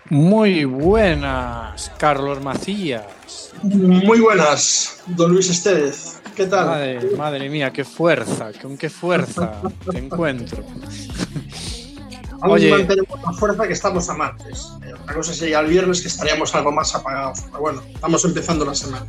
Muy buenas, Carlos Macías. Muy buenas, don Luis Estévez. ¿Qué tal? Madre mía, qué fuerza, con qué fuerza te encuentro. Aún mantenemos la fuerza que estamos a martes. Otra cosa sería el viernes, que estaríamos algo más apagados. Pero bueno, estamos empezando la semana.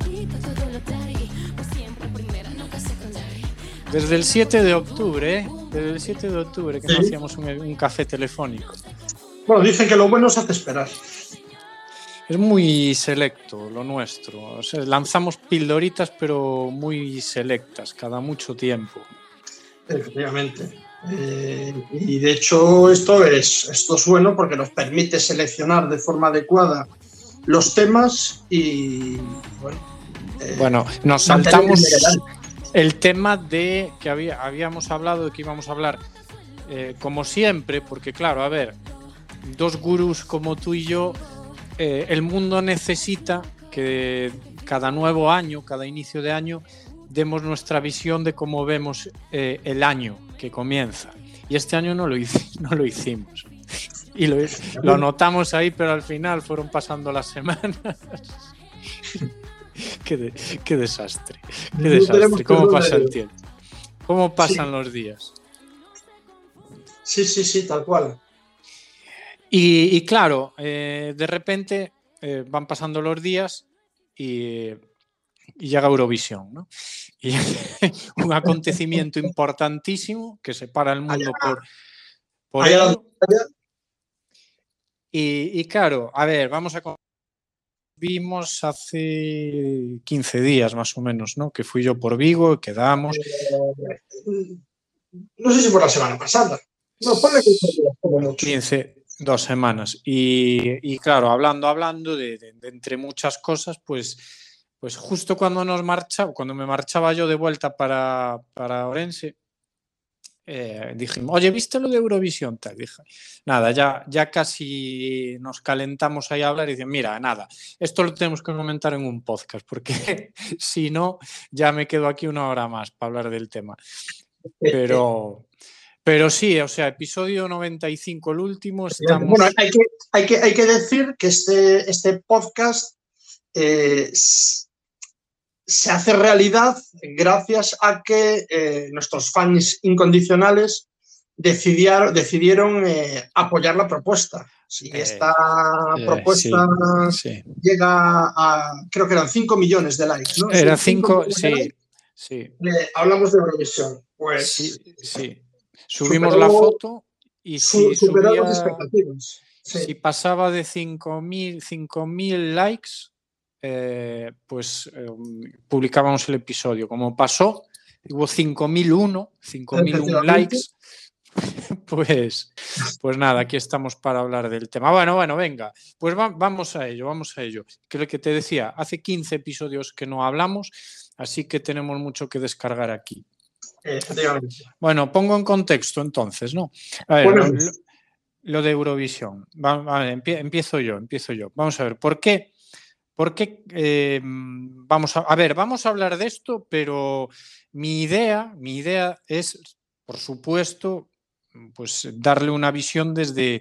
Desde el 7 de octubre, que no hacíamos un café telefónico. Bueno, dicen que lo bueno se hace esperar. Es muy selecto lo nuestro. O sea, lanzamos pildoritas, pero muy selectas, cada mucho tiempo. Efectivamente. Y de hecho esto es bueno porque nos permite seleccionar de forma adecuada los temas y bueno, nos saltamos el tema de que habíamos hablado de que íbamos a hablar como siempre, porque claro, a ver, dos gurús como tú y yo, el mundo necesita que cada nuevo año, cada inicio de año, demos nuestra visión de cómo vemos el año que comienza. Y este año no lo hicimos. Y lo anotamos ahí, pero al final fueron pasando las semanas. Qué desastre. Qué desastre. ¿Cómo pasa el tiempo? ¿Cómo pasan los días? Sí, tal cual. Y claro, de repente van pasando los días y llega Eurovisión, ¿no? Y un acontecimiento importantísimo que separa el mundo por ello. Y claro, a ver, vimos hace 15 días más o menos, ¿no? Que fui yo por Vigo, quedamos. No sé si por la semana pasada. No, ponle 2 semanas. Y claro, hablando de entre muchas cosas, pues justo cuando me marchaba yo de vuelta para Orense, dijimos, oye, ¿viste lo de Eurovisión? Tal, dije, nada, ya casi nos calentamos ahí a hablar y dicen, mira, nada, esto lo tenemos que comentar en un podcast, porque si no, ya me quedo aquí 1 hora más para hablar del tema. Pero sí, o sea, episodio 95, el último, estamos... Bueno, hay que decir que este podcast se hace realidad gracias a que nuestros fans incondicionales decidieron apoyar la propuesta. Si esta propuesta llega a, creo que eran 5 millones de likes, ¿no? Era 5, sí. Hablamos de Eurovisión. Pues sí. Subimos la foto y si superó las expectativas. Sí. Si pasaba de 5.000 likes, pues publicábamos el episodio. Como pasó, hubo 5.001 likes, pues nada, aquí estamos para hablar del tema. Bueno, venga, pues vamos a ello. Creo que te decía, hace 15 episodios que no hablamos, así que tenemos mucho que descargar aquí. Bueno, pongo en contexto entonces, ¿no? A ver, lo de Eurovisión. Empiezo yo. Vamos a ver, ¿por qué? Vamos a hablar de esto, pero mi idea es, por supuesto, pues darle una visión desde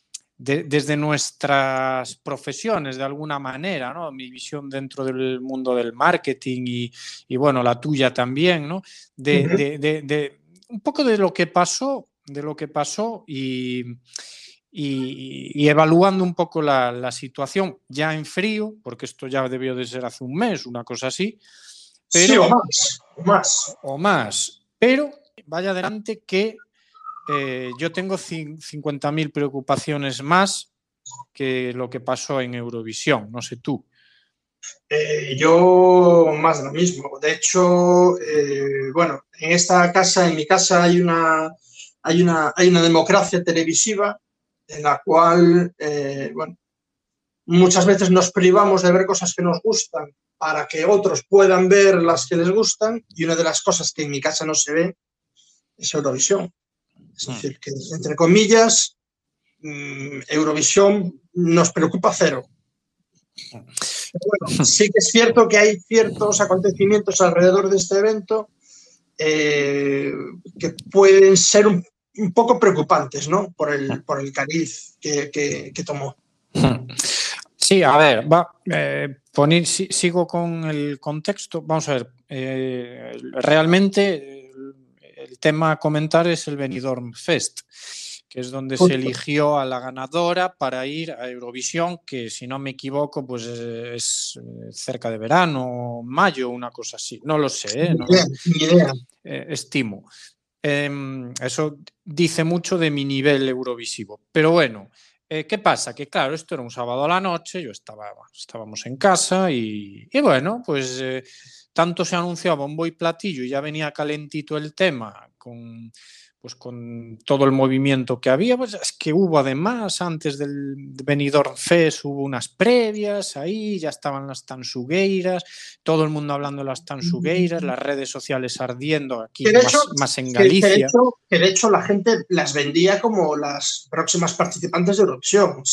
nuestras profesiones, de alguna manera, ¿no? Mi visión dentro del mundo del marketing y bueno, la tuya también, ¿no? De un poco de lo que pasó y evaluando un poco la situación ya en frío, porque esto ya debió de ser hace un mes, una cosa así. Pero, sí, o más. Pero vaya adelante que yo tengo 50.000 preocupaciones más que lo que pasó en Eurovisión, no sé tú. Yo más de lo mismo. De hecho, bueno, en mi casa hay una democracia televisiva en la cual, bueno, muchas veces nos privamos de ver cosas que nos gustan para que otros puedan ver las que les gustan, y una de las cosas que en mi casa no se ve es Eurovisión. Es decir, que entre comillas, Eurovisión nos preocupa cero. Bueno, sí que es cierto que hay ciertos acontecimientos alrededor de este evento que pueden ser un poco preocupantes, ¿no? Por el cariz que tomó. Sí, a ver, sigo con el contexto. Vamos a ver, realmente el tema a comentar es el Benidorm Fest, que es donde se eligió a la ganadora para ir a Eurovisión, que si no me equivoco, pues es cerca de verano, mayo, una cosa así. No lo sé, Ni idea. estimo. Eso dice mucho de mi nivel eurovisivo. Pero bueno, ¿qué pasa? Que claro, esto era un sábado a la noche, estábamos en casa y bueno, pues tanto se anunció a bombo y platillo y ya venía calentito el tema con todo el movimiento que había, pues es que hubo además, antes del Benidorm Fest, hubo unas previas ahí, ya estaban las tansugueiras, todo el mundo hablando de las tansugueiras, las redes sociales ardiendo aquí, Que de hecho, más en Galicia. que de hecho la gente las vendía como las próximas participantes de Eurovisión,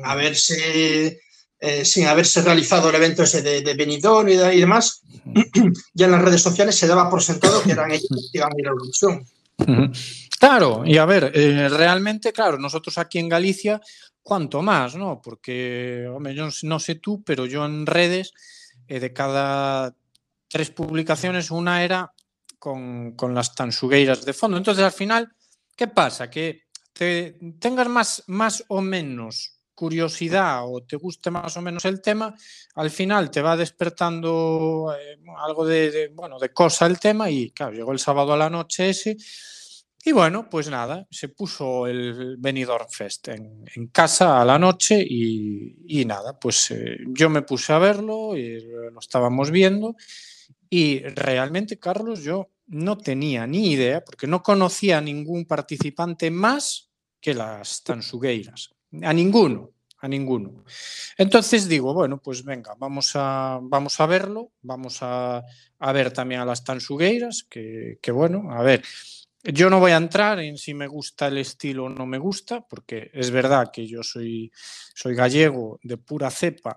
sin haberse realizado el evento ese de Benidorm y demás. Ya en las redes sociales se daba por sentado que eran ellos que iban a ir a Eurovisión. Claro, y a ver, realmente, claro, nosotros aquí en Galicia, cuanto más, ¿no? Porque, hombre, yo no sé tú, pero yo en redes, de cada 3 publicaciones, una era con las tansugueiras de fondo. Entonces, al final, ¿qué pasa? Que tengas más o menos curiosidad o te guste más o menos el tema, al final te va despertando algo de cosa el tema y, claro, llegó el sábado a la noche ese. Y bueno, pues nada, se puso el Benidorm Fest en casa a la noche y nada, pues yo me puse a verlo y lo estábamos viendo y realmente, Carlos, yo no tenía ni idea, porque no conocía a ningún participante más que las tansugueiras, a ninguno. Entonces digo, bueno, pues venga, vamos a verlo, vamos a ver también a las tansugueiras, que bueno, a ver, yo no voy a entrar en si me gusta el estilo o no me gusta, porque es verdad que yo soy gallego de pura cepa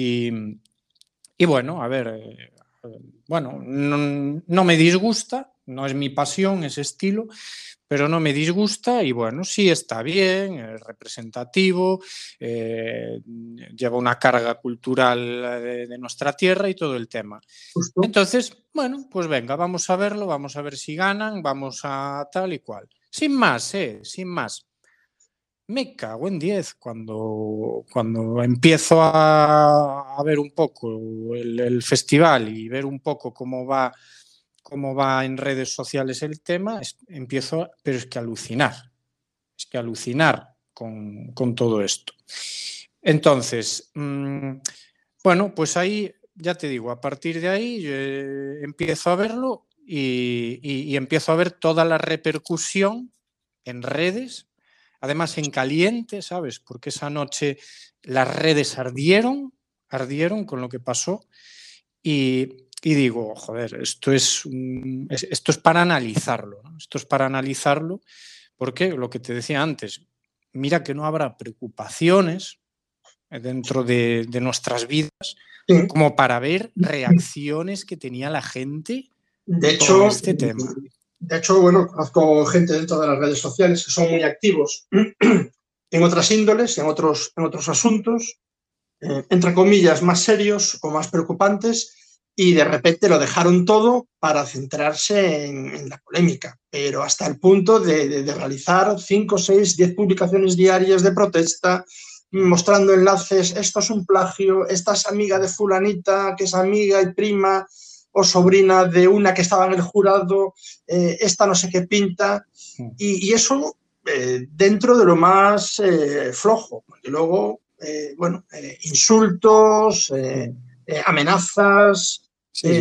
y bueno, a ver, bueno, no me disgusta, no es mi pasión ese estilo, pero no me disgusta y bueno, sí está bien, es representativo, lleva una carga cultural de nuestra tierra y todo el tema. Justo. Entonces, bueno, pues venga, vamos a verlo, vamos a ver si ganan, vamos a tal y cual. Sin más, sin más. Me cago en 10 cuando empiezo a ver un poco el festival y ver un poco cómo va en redes sociales el tema, empiezo, pero es que alucinar con todo esto. Entonces, bueno, pues ahí, ya te digo, a partir de ahí empiezo a verlo y empiezo a ver toda la repercusión en redes, además en caliente, ¿sabes? Porque esa noche las redes ardieron con lo que pasó y digo, joder, esto es para analizarlo, ¿no? Esto es para analizarlo porque lo que te decía antes, mira que no habrá preocupaciones dentro de nuestras vidas Sí. como para ver reacciones que tenía la gente De con hecho, este tema. bueno, conozco gente dentro de las redes sociales que son muy activos en otras índoles, en otros asuntos, entre comillas, más serios o más preocupantes, y de repente lo dejaron todo para centrarse en la polémica, pero hasta el punto de realizar 5, 6, 10 publicaciones diarias de protesta, mostrando enlaces, esto es un plagio, esta es amiga de fulanita, que es amiga y prima o sobrina de una que estaba en el jurado, esta no sé qué pinta, y eso dentro de lo más flojo, porque luego bueno, insultos, amenazas.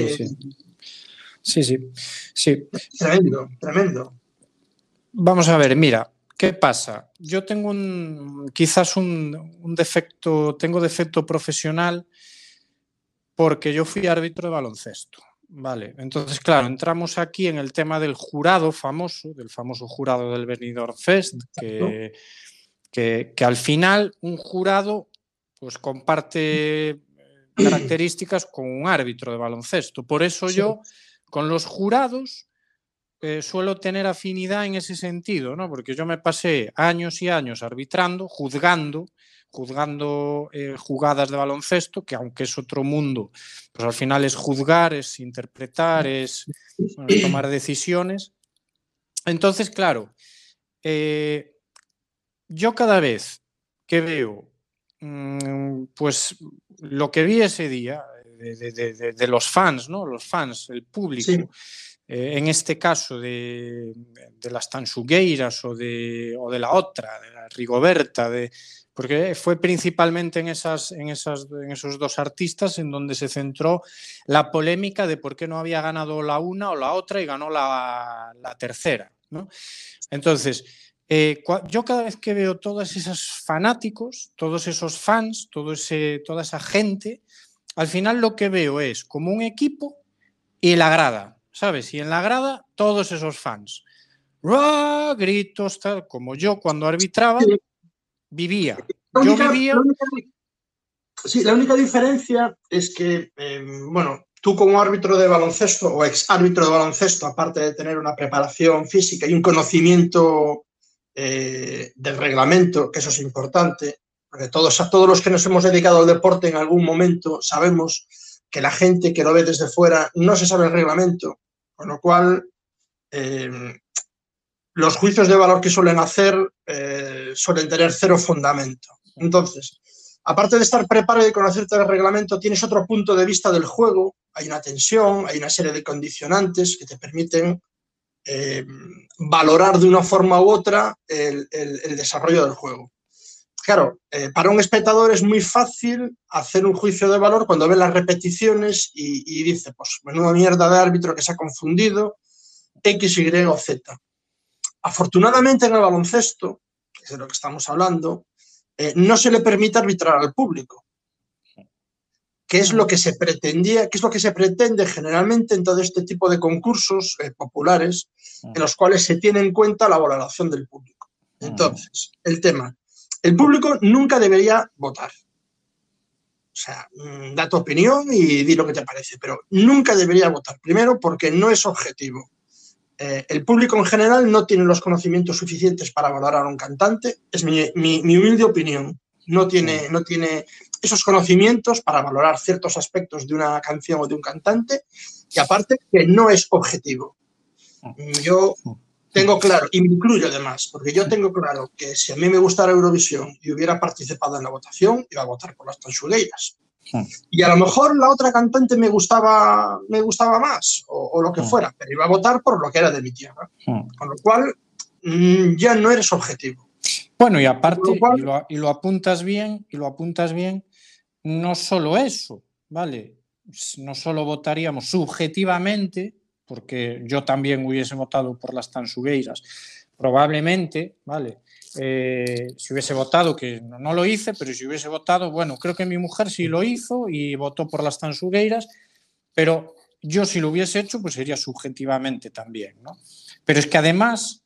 Sí. Tremendo, tremendo. Vamos a ver, mira, ¿qué pasa? Yo tengo quizás un defecto, tengo defecto profesional porque yo fui árbitro de baloncesto. Vale, entonces, claro, entramos aquí en el tema del jurado famoso, del famoso jurado del Benidorm Fest, que al final un jurado pues comparte características con un árbitro de baloncesto. Por eso yo, con los jurados, suelo tener afinidad en ese sentido, ¿no? Porque yo me pasé años y años arbitrando, juzgando jugadas de baloncesto, que aunque es otro mundo, pues al final es juzgar, es interpretar, es tomar decisiones. Entonces, claro, yo cada vez que veo pues lo que vi ese día de los fans, ¿no? Los fans, el público, Sí. En este caso de las Tansugueiras o de la otra, de la Rigoberta, porque fue principalmente en esos dos artistas en donde se centró la polémica de por qué no había ganado la una o la otra y ganó la tercera, ¿no? Entonces, yo cada vez que veo todos esos fanáticos, todos esos fans, toda esa gente, al final lo que veo es como un equipo y la grada, ¿sabes? Y en la grada todos esos fans. ¡Ruah! Gritos, tal, como yo cuando arbitraba vivía. Yo vivía... La única diferencia es que, bueno, tú como árbitro de baloncesto o ex árbitro de baloncesto, aparte de tener una preparación física y un conocimiento del reglamento, que eso es importante, porque todos los que nos hemos dedicado al deporte en algún momento sabemos que la gente que lo ve desde fuera no se sabe el reglamento, con lo cual los juicios de valor que suelen hacer suelen tener cero fundamento. Entonces, aparte de estar preparado y conocerte el reglamento, tienes otro punto de vista del juego, hay una tensión, hay una serie de condicionantes que te permiten valorar de una forma u otra el desarrollo del juego. Claro, para un espectador es muy fácil hacer un juicio de valor cuando ve las repeticiones y dice, pues menuda mierda de árbitro que se ha confundido, X, Y o Z. Afortunadamente en el baloncesto, que es de lo que estamos hablando, no se le permite arbitrar al público, que es lo que se pretendía, que es lo que se pretende generalmente en todo este tipo de concursos populares, en los cuales se tiene en cuenta la valoración del público. Entonces, el tema, el público nunca debería votar. O sea, da tu opinión y di lo que te parece, pero nunca debería votar. Primero, porque no es objetivo. El público en general no tiene los conocimientos suficientes para valorar a un cantante, es mi humilde opinión. No tiene esos conocimientos para valorar ciertos aspectos de una canción o de un cantante, y aparte que no es objetivo. Yo tengo claro, y me incluyo además, porque yo tengo claro que si a mí me gustara Eurovisión y hubiera participado en la votación, iba a votar por las Tansugueiras. Y a lo mejor la otra cantante me gustaba más o lo que fuera, pero iba a votar por lo que era de mi tierra. Con lo cual, ya no eres objetivo. Bueno, y aparte, y lo apuntas bien, no solo eso, ¿vale? No solo votaríamos subjetivamente, porque yo también hubiese votado por las Tansugueiras, probablemente, ¿vale? Si hubiese votado, que no lo hice, pero si hubiese votado, bueno, creo que mi mujer sí lo hizo y votó por las Tansugueiras, pero yo si lo hubiese hecho, pues sería subjetivamente también, ¿no? Pero es que además,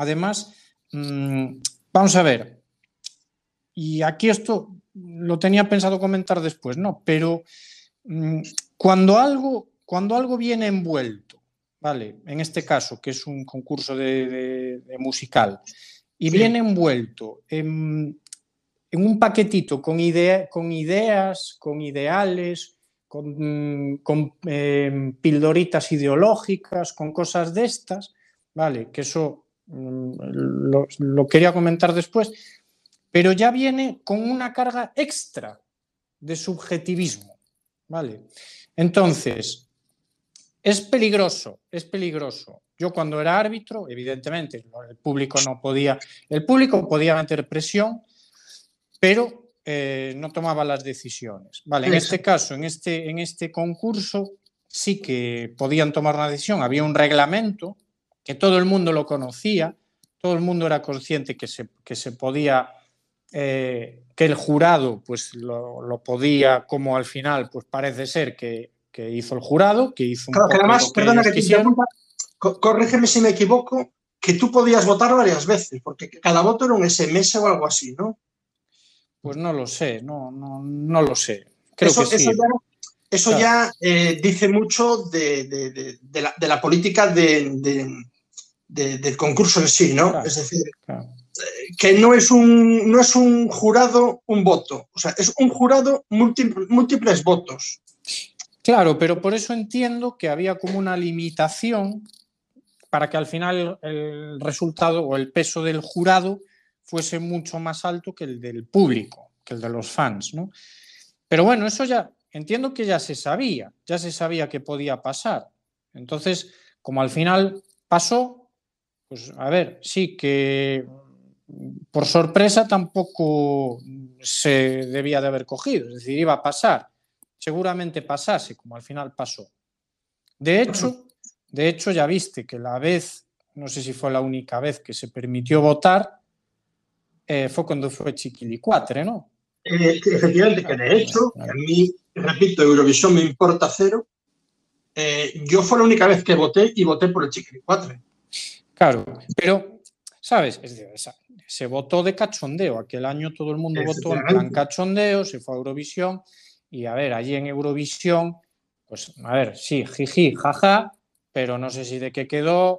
vamos a ver, y aquí esto lo tenía pensado comentar después, ¿no? Pero cuando algo viene envuelto, ¿vale? En este caso, que es un concurso de musical, y viene envuelto en un paquetito con ideas, con ideales, con pildoritas ideológicas, con cosas de estas, ¿vale? Que eso lo quería comentar después, pero ya viene con una carga extra de subjetivismo, ¿vale? Entonces, es peligroso. Yo cuando era árbitro, evidentemente, el público podía meter presión, pero no tomaba las decisiones. Vale, en este caso, en este concurso, sí que podían tomar una decisión. Había un reglamento que todo el mundo lo conocía, todo el mundo era consciente que se podía, que el jurado pues lo podía, como al final pues parece ser que hizo el jurado, que hizo un poco además, lo que perdona ellos que te quisieron. interrumpa, corrígeme si me equivoco, que tú podías votar varias veces, porque cada voto era un SMS o algo así, ¿no? Pues no lo sé, no lo sé. Creo que sí. Eso ya dice mucho de la política de del concurso en sí, ¿no? Claro, es decir, claro. Que no es un jurado un voto, o sea, es un jurado múltiples votos. Claro, pero por eso entiendo que había como una limitación para que al final el resultado o el peso del jurado fuese mucho más alto que el del público, que el de los fans, ¿no? Pero bueno, eso ya entiendo que ya se sabía que podía pasar. Entonces, como al final pasó, pues a ver, sí que por sorpresa tampoco se debía de haber cogido, es decir, iba a pasar, seguramente pasase, como al final pasó. De hecho, ya viste que la vez, no sé si fue la única vez que se permitió votar, fue cuando fue Chiquilicuatre, ¿no? Efectivamente, que de hecho, a mí, repito, Eurovisión me importa cero. Yo fue la única vez que voté y voté por el Chiquilicuatre. Claro, pero, ¿sabes? Es decir, se votó de cachondeo. Aquel año todo el mundo votó en plan cachondeo, se fue a Eurovisión y, a ver, allí en Eurovisión, pues, a ver, sí, jiji, jaja, pero no sé si de qué quedó.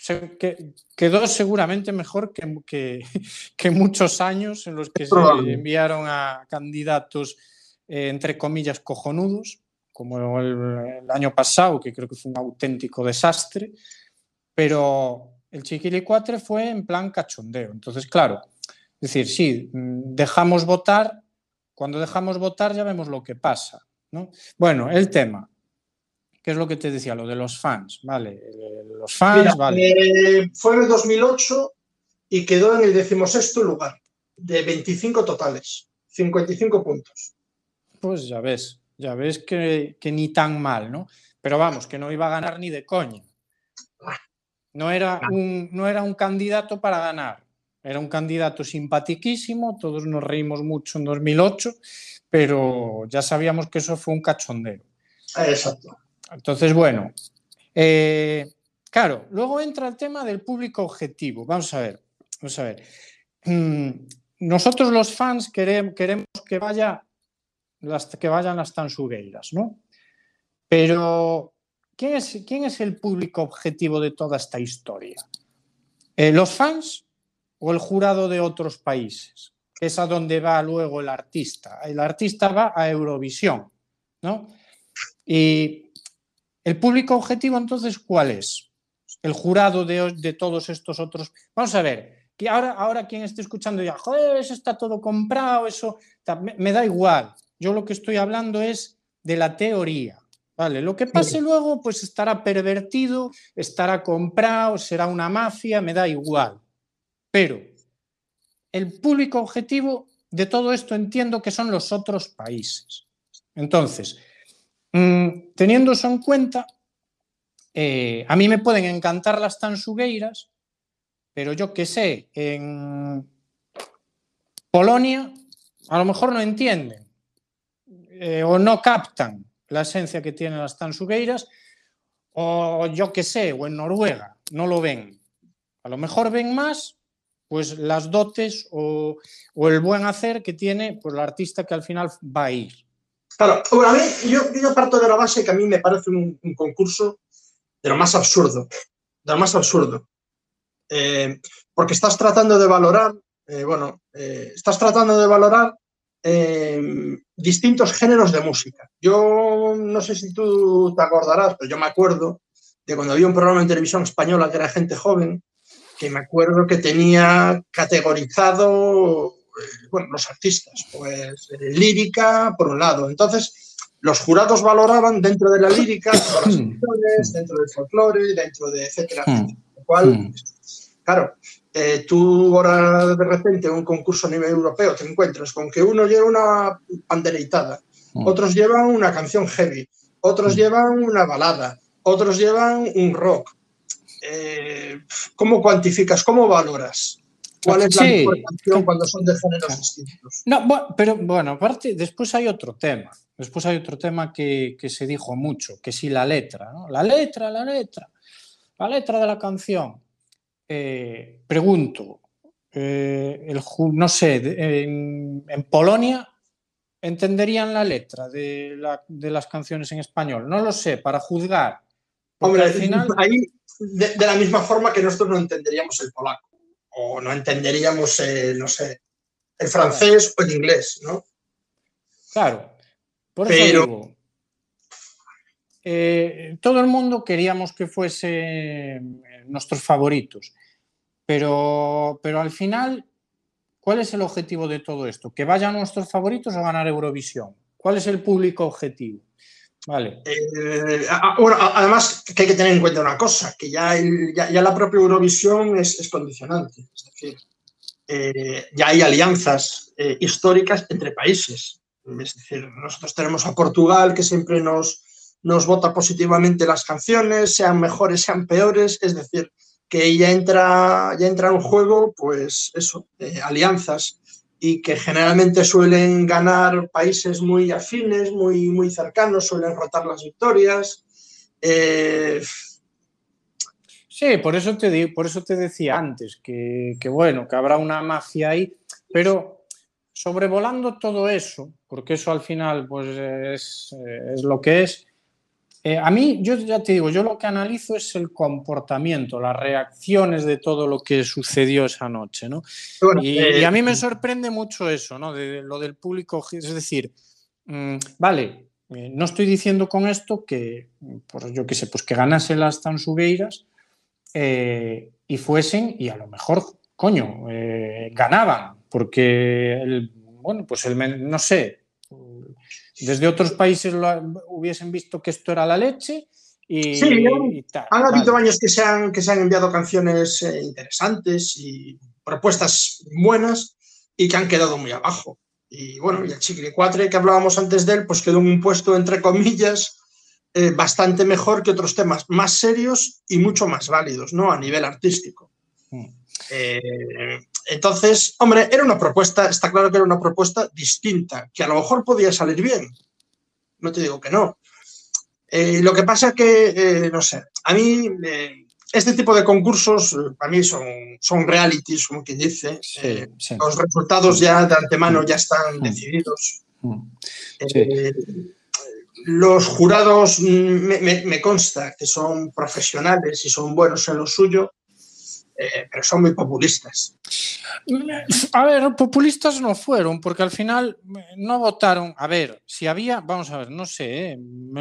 Quedó seguramente mejor que muchos años en los que se enviaron a candidatos, entre comillas, cojonudos, como el año pasado, que creo que fue un auténtico desastre, pero el Chiquilicuatre fue en plan cachondeo. Entonces, claro, es decir, sí, dejamos votar, cuando dejamos votar ya vemos lo que pasa, ¿no? Bueno, el tema, ¿qué es lo que te decía? Lo de los fans, ¿vale? Los fans, Mira, vale. fue en el 2008 y quedó en el 16º lugar de 25 totales, 55 puntos. Pues ya ves que ni tan mal, ¿no? Pero vamos, que no iba a ganar ni de coña. No era un candidato para ganar. Era un candidato simpatiquísimo, todos nos reímos mucho en 2008, pero ya sabíamos que eso fue un cachondeo. Exacto. Entonces, bueno, claro, luego entra el tema del público objetivo. Vamos a ver. Nosotros los fans queremos que vayan las tansugueiras, ¿no? Pero ¿quién es el público objetivo de toda esta historia? ¿Los fans o el jurado de otros países? Es a donde va luego el artista. El artista va a Eurovisión, ¿no? Y el público objetivo, entonces, ¿cuál es? El jurado de todos estos otros. Vamos a ver, que ahora quien esté escuchando ya, joder, eso está todo comprado, eso me da igual. Yo lo que estoy hablando es de la teoría. Vale, lo que pase luego, pues estará pervertido, estará comprado, será una mafia, me da igual. Pero el público objetivo de todo esto entiendo que son los otros países. Entonces, teniendo eso en cuenta, a mí me pueden encantar las tansugueiras, pero yo que sé, en Polonia a lo mejor no entienden o no captan la esencia que tienen las tansugueiras, o yo que sé, o en Noruega no lo ven. A lo mejor ven más pues las dotes o el buen hacer que tiene pues, el artista que al final va a ir. Claro, bueno, a mí, yo parto de la base que a mí me parece un concurso de lo más absurdo, porque estás tratando de valorar, distintos géneros de música. Yo no sé si tú te acordarás, pero yo me acuerdo de cuando había un programa en televisión española que era Gente Joven, que me acuerdo que tenía categorizado, los artistas, pues lírica por un lado. Entonces, los jurados valoraban dentro de la lírica, todas las canciones, dentro del folclore, dentro de etcétera, etcétera. Lo cual, claro, tú ahora de repente en un concurso a nivel europeo te encuentras con que uno lleva una pandereitada, otros llevan una canción heavy, otros llevan una balada, otros llevan un rock. ¿Cómo cuantificas, cómo valoras? ¿Cuál es la mejor canción cuando son de géneros distintos? No, pero bueno, aparte, después hay otro tema. Después hay otro tema que se dijo mucho, que sí, la letra, ¿no? La letra de la canción. Pregunto, no sé, en Polonia entenderían la letra de las canciones en español. No lo sé, para juzgar. Porque Hombre, al final... de la misma forma que nosotros no entenderíamos el polaco o no entenderíamos, no sé, el francés o el inglés, ¿no? Claro, por eso Pero digo, todo el mundo queríamos que fuese nuestros favoritos, pero al final, ¿cuál es el objetivo de todo esto? ¿Que vayan nuestros favoritos o ganar Eurovisión? ¿Cuál es el público objetivo? Vale. Bueno, además que hay que tener en cuenta una cosa, que ya la propia Eurovisión es condicionante. Es decir, ya hay alianzas históricas entre países. Es decir, nosotros tenemos a Portugal, que siempre nos vota positivamente las canciones, sean mejores, sean peores. Es decir, que ya entra en juego, pues eso, alianzas, y que generalmente suelen ganar países muy afines, muy cercanos, suelen rotar las victorias. Sí, por eso te decía antes que bueno, que habrá una magia ahí, pero sobrevolando todo eso, porque eso al final pues es lo que es. A mí, yo ya te digo, yo lo que analizo es el comportamiento, las reacciones de todo lo que sucedió esa noche, ¿no? Bueno, Y a mí me sorprende mucho eso, ¿no? De lo del público, es decir, vale, no estoy diciendo con esto que, pues yo qué sé, pues que ganasen las Tansugueiras y fuesen, y a lo mejor, coño, ganaban, porque, bueno, pues no sé, desde otros países hubiesen visto que esto era la leche sí, y tal, han habido vale. años que se han enviado canciones interesantes y propuestas buenas y que han quedado muy abajo. Y bueno, y el Chiquilicuatre, que hablábamos antes de él, pues quedó en un puesto, entre comillas, bastante mejor que otros temas más serios y mucho más válidos, ¿no? A nivel artístico. Eh, entonces, hombre, era una propuesta, está claro que era una propuesta distinta, que a lo mejor podía salir bien. No te digo que no. Lo que pasa que, no sé, a mí este tipo de concursos para mí son realities, como quien dice. Sí, sí. Los resultados ya de antemano ya están decididos. Sí. Eh, los jurados me consta que son profesionales y son buenos en lo suyo, pero son muy populistas. A ver, populistas no fueron, porque al final no votaron. A ver, si había, vamos a ver, no sé,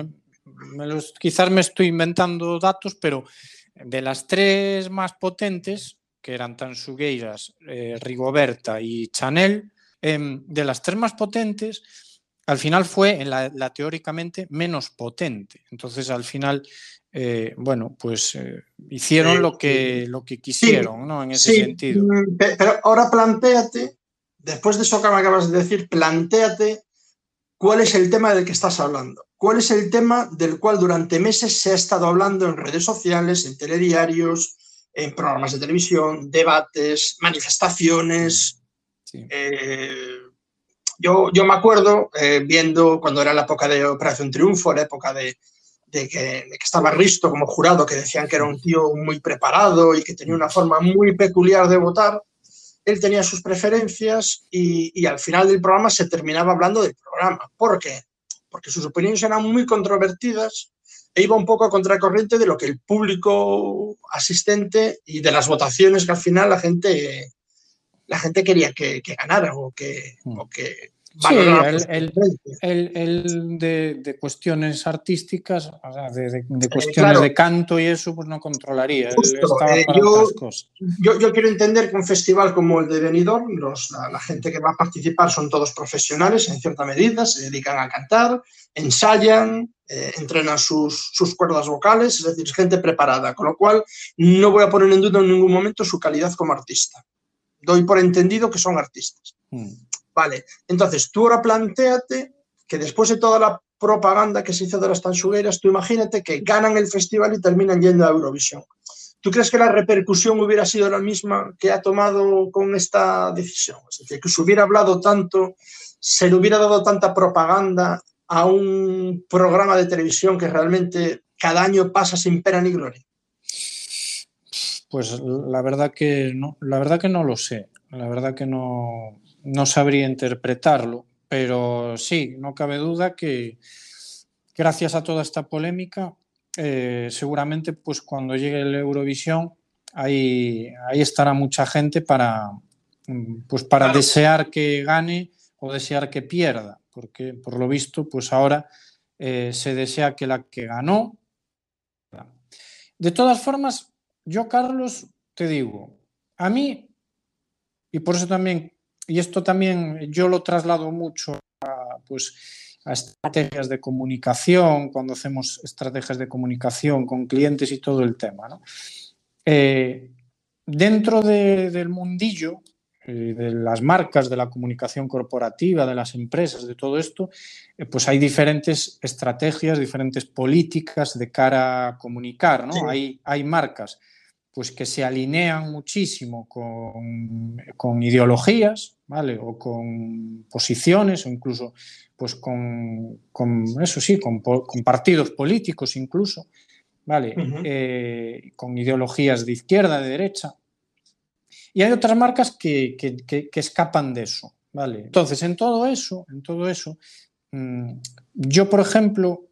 quizás me estoy inventando datos, pero de las tres más potentes, que eran Tansugueiras, Rigoberta y Chanel, de las tres más potentes, al final fue la teóricamente menos potente. Entonces, al final, bueno, pues hicieron lo que Sí, quisieron, ¿no? En ese sí, sentido. pero ahora plantéate, después de eso que me acabas de decir, plantéate cuál es el tema del que estás hablando. ¿Cuál es el tema del cual durante meses se ha estado hablando en redes sociales, en telediarios, en programas de televisión, debates, manifestaciones? Sí. Yo me acuerdo viendo cuando era la época de Operación Triunfo, la época de que estaba Risto como jurado, que decían que era un tío muy preparado y que tenía una forma muy peculiar de votar. Él tenía sus preferencias y al final del programa se terminaba hablando del programa. ¿Por qué? Porque sus opiniones eran muy controvertidas e iba un poco a contracorriente de lo que el público asistente y de las votaciones que al final la gente quería que ganara o que Sí, valorara el de cuestiones artísticas, o sea, de cuestiones claro, de canto y eso, pues no controlaría. Él justo. estaba para otras cosas. Yo quiero entender que un festival como el de Benidorm, la gente que va a participar son todos profesionales en cierta medida, se dedican a cantar, ensayan, entrenan sus cuerdas vocales, es decir, gente preparada, con lo cual no voy a poner en duda en ningún momento su calidad como artista. Doy por entendido que son artistas. Vale, entonces tú ahora plantéate que después de toda la propaganda que se hizo de las Tansugueras, tú imagínate que ganan el festival y terminan yendo a Eurovisión. ¿Tú crees que la repercusión hubiera sido la misma que ha tomado con esta decisión? Es decir, que se hubiera hablado tanto, se le hubiera dado tanta propaganda a un programa de televisión que realmente cada año pasa sin pena ni gloria. Pues la verdad que no lo sé. La verdad que no sabría interpretarlo, pero sí, no cabe duda que gracias a toda esta polémica seguramente pues cuando llegue el Eurovisión ahí estará mucha gente para claro, desear que gane o desear que pierda, porque por lo visto pues ahora se desea que la que ganó. De todas formas, yo, Carlos, te digo, a mí, y por eso también, y esto también yo lo traslado mucho a estrategias de comunicación, cuando hacemos estrategias de comunicación con clientes y todo el tema, ¿no? Dentro del mundillo de las marcas, de la comunicación corporativa, de las empresas, de todo esto, pues hay diferentes estrategias, diferentes políticas de cara a comunicar, ¿no? Sí. Hay marcas pues que se alinean muchísimo con ideologías, ¿vale? O con posiciones, o incluso pues con eso sí, con partidos políticos incluso, ¿vale? Con ideologías de izquierda, de derecha. Y hay otras marcas que escapan de eso, ¿vale? Entonces, en todo eso, yo, por ejemplo,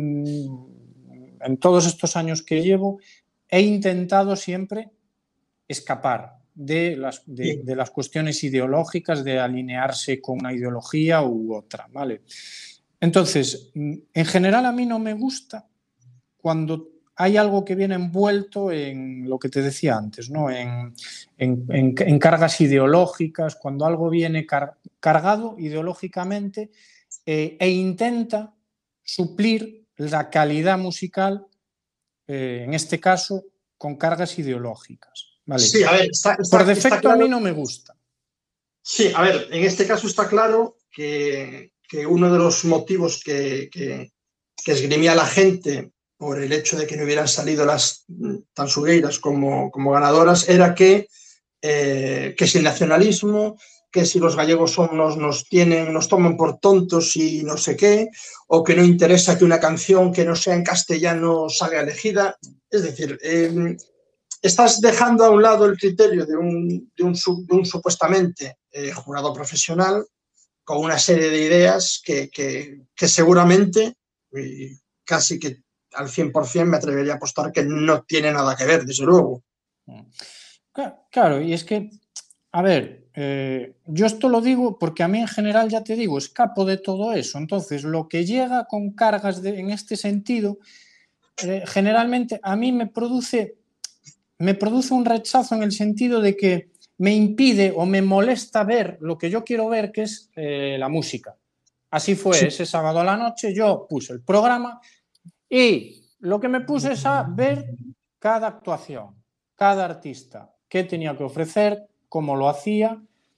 en todos estos años que llevo, he intentado siempre escapar de las cuestiones ideológicas, de alinearse con una ideología u otra, ¿vale? Entonces, en general a mí no me gusta cuando hay algo que viene envuelto en lo que te decía antes, ¿no? En cargas ideológicas, cuando algo viene cargado ideológicamente e intenta suplir la calidad musical, en este caso, con cargas ideológicas. ¿Vale? Sí, a ver, por defecto claro. A mí no me gusta. Sí, a ver, en este caso está claro que uno de los motivos que esgrimía la gente por el hecho de que no hubieran salido las Tansugueiras como ganadoras era que si el nacionalismo, que si los gallegos nos toman por tontos y no sé qué, o que no interesa que una canción que no sea en castellano salga elegida. Es decir, estás dejando a un lado el criterio de un supuestamente jurado profesional con una serie de ideas que seguramente, casi que al 100% me atrevería a apostar que no tiene nada que ver, desde luego. Claro, y es que, a ver, yo esto lo digo porque a mí en general, ya te digo, escapo de todo eso. Entonces, lo que llega con cargas en este sentido, generalmente a mí me produce un rechazo en el sentido de que me impide o me molesta ver lo que yo quiero ver, que es la música. Así fue, sí. Ese sábado a la noche yo puse el programa y lo que me puse es a ver cada actuación, cada artista, qué tenía que ofrecer, cómo lo hacía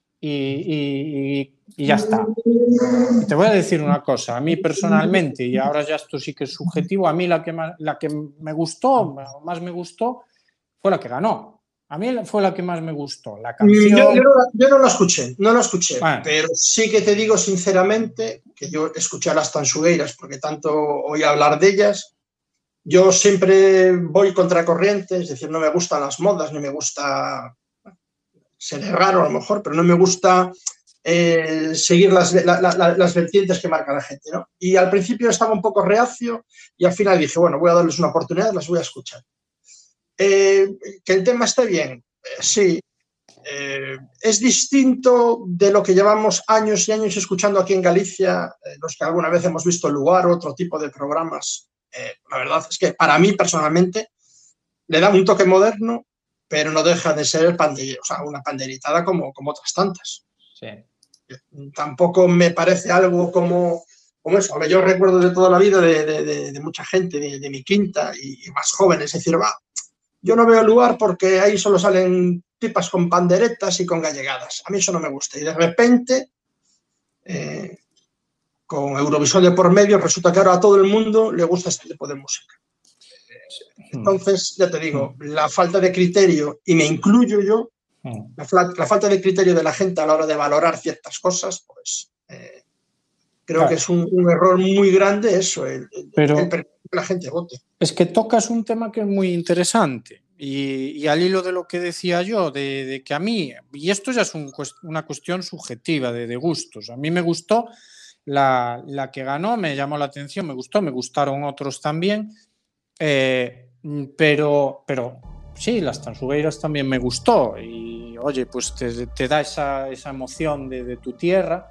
y ya está. Y te voy a decir una cosa, a mí personalmente, y ahora ya esto sí que es subjetivo, a mí la que me gustó, más me gustó, fue la que ganó. A mí fue la que más me gustó, la canción. Yo no lo escuché, bueno. Pero sí que te digo sinceramente que yo escuché a las Tansugueiras porque tanto oí hablar de ellas. Yo siempre voy contracorriente, es decir, no me gustan las modas, ni me gusta, seré raro a lo mejor, pero no me gusta seguir las vertientes que marca la gente, ¿no? Y al principio estaba un poco reacio y al final dije, bueno, voy a darles una oportunidad, las voy a escuchar. Que el tema esté bien, sí. Es distinto de lo que llevamos años y años escuchando aquí en Galicia, los que alguna vez hemos visto El Lugar o otro tipo de programas. La verdad es que para mí personalmente le da un toque moderno, pero no deja de ser una panderitada como otras tantas. Sí. Tampoco me parece algo como eso. A ver, yo recuerdo de toda la vida de mucha gente de mi quinta y más jóvenes decir, yo no veo El Lugar porque ahí solo salen tipas con panderetas y con gallegadas. A mí eso no me gusta. Y de repente, con Eurovisión de por medio, resulta que ahora a todo el mundo le gusta este tipo de música. Entonces, ya te digo, la falta de criterio, y me incluyo yo, la falta de criterio de la gente a la hora de valorar ciertas cosas, pues creo que es un error muy grande eso, el permitir que la gente vote. Es que tocas un tema que es muy interesante y al hilo de lo que decía yo, de que a mí, y esto ya es una cuestión subjetiva de gustos, a mí me gustó la que ganó, me llamó la atención, me gustaron otros también, Pero sí, Las Tansugueiras también me gustó y oye, pues te da esa emoción de tu tierra.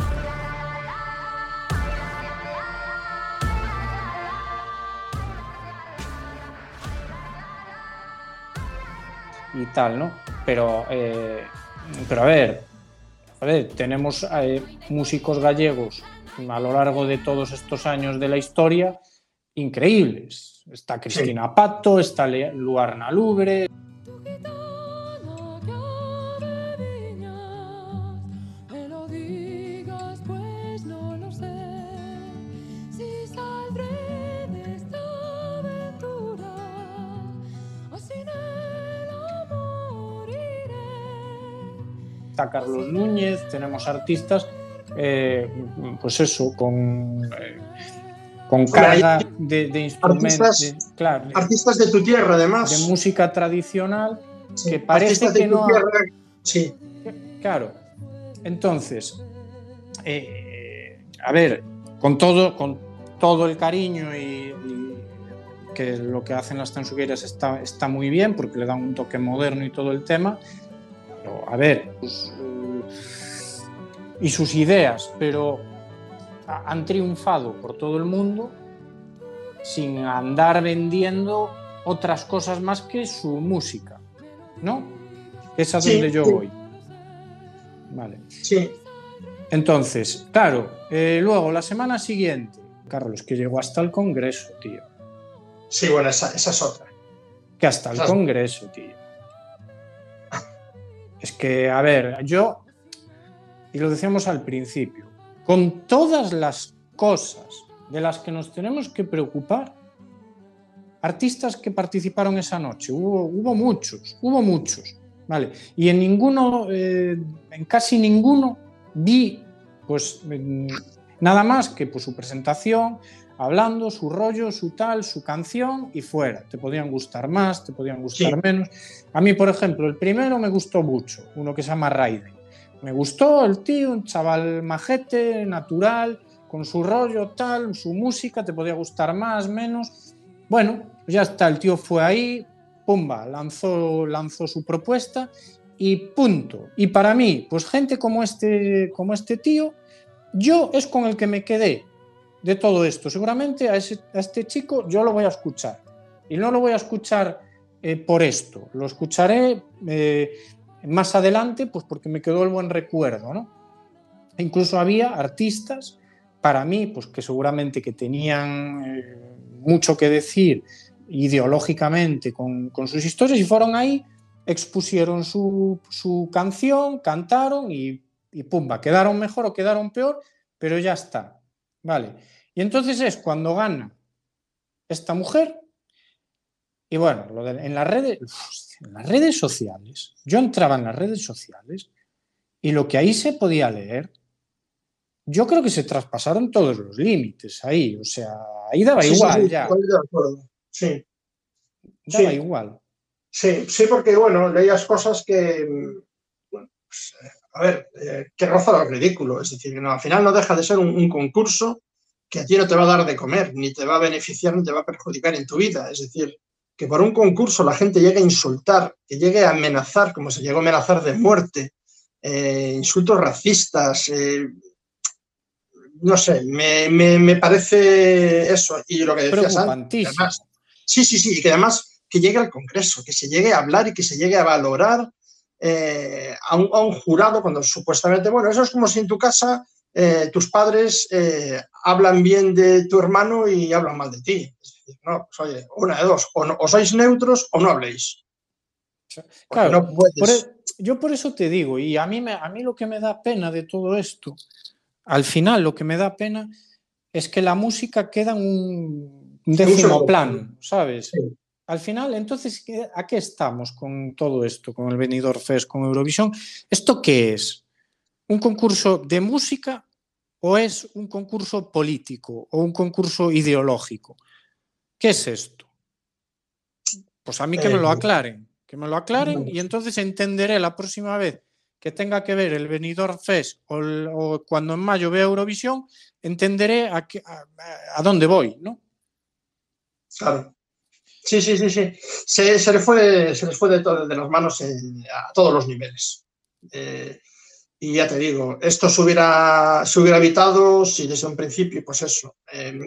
Y tal, ¿no? Pero a ver, tenemos músicos gallegos a lo largo de todos estos años de la historia increíbles. Está Cristina Pato, está Luarna Lubre. Está Carlos Núñez, tenemos artistas, pues eso, con carga de instrumentos. Claro, artistas de tu tierra, además. De música tradicional, sí, que parece que no. Tierra, sí. Claro. Entonces, a ver, con todo el cariño y que lo que hacen Las Tansugueiras está muy bien, porque le dan un toque moderno y todo el tema. A ver, pues, y sus ideas, pero han triunfado por todo el mundo sin andar vendiendo otras cosas más que su música, ¿no? Es a donde yo voy. Vale. Sí. Entonces, claro, luego la semana siguiente, Carlos, que llegó hasta el Congreso, tío. Sí, bueno, esa es otra. Que hasta el Congreso, tío. Es que, a ver, y lo decíamos al principio, con todas las cosas de las que nos tenemos que preocupar, artistas que participaron esa noche, hubo muchos, ¿vale? Y en casi ninguno vi, pues, nada más que pues, su presentación, hablando, su rollo, su tal, su canción y fuera. Te podían gustar más, te podían gustar menos. A mí, por ejemplo, el primero me gustó mucho, uno que se llama Raiden. Me gustó el tío, un chaval majete, natural, con su rollo, tal, su música, te podía gustar más, menos. Bueno, ya está, el tío fue ahí, pumba, lanzó su propuesta y punto. Y para mí, pues gente como este tío, yo es con el que me quedé de todo esto. Seguramente a este chico yo lo voy a escuchar. Y no lo voy a escuchar por esto. Lo escucharé más adelante, pues porque me quedó el buen recuerdo, ¿no? Incluso había artistas, para mí, pues que seguramente que tenían mucho que decir ideológicamente con sus historias y fueron ahí, expusieron su canción, cantaron y pumba, quedaron mejor o quedaron peor, pero ya está, ¿vale? Y entonces es cuando gana esta mujer y bueno, en las redes sociales, yo entraba en las redes sociales y lo que ahí se podía leer, yo creo que se traspasaron todos los límites ahí, o sea, ahí daba igual ya. Sí. Daba igual. Sí, porque bueno, leías cosas que, bueno, pues, a ver, que roza lo ridículo, es decir, que no, al final no deja de ser un concurso que a ti no te va a dar de comer, ni te va a beneficiar, ni te va a perjudicar en tu vida, es decir, que por un concurso la gente llegue a insultar, que llegue a amenazar, como se llegó a amenazar de muerte, insultos racistas, no sé, me parece eso, y lo que decías antes, además, sí, y que además que llegue al Congreso, que se llegue a hablar y que se llegue a valorar a un jurado cuando supuestamente, bueno, eso es como si en tu casa tus padres hablan bien de tu hermano y hablan mal de ti. Es decir, no, pues oye, una de dos, o sois neutros o no habléis. Claro, no puedes. Yo por eso te digo, y a mí lo que me da pena de todo esto, al final lo que me da pena es que la música queda en un décimo plano, ¿sabes? Sí. Al final, entonces, ¿a qué estamos con todo esto? Con el Benidorm Fest, con Eurovisión. ¿Esto qué es? ¿Un concurso de música o es un concurso político o un concurso ideológico? ¿Qué es esto? Pues a mí que me lo aclaren. Que me lo aclaren y entonces entenderé la próxima vez que tenga que ver el Benidorm Fest o cuando en mayo vea Eurovisión, entenderé a dónde voy, ¿no? Claro. Sí, sí, sí, sí. Se les fue de las manos a todos los niveles. Y ya te digo, esto se hubiera evitado si desde un principio, pues eso.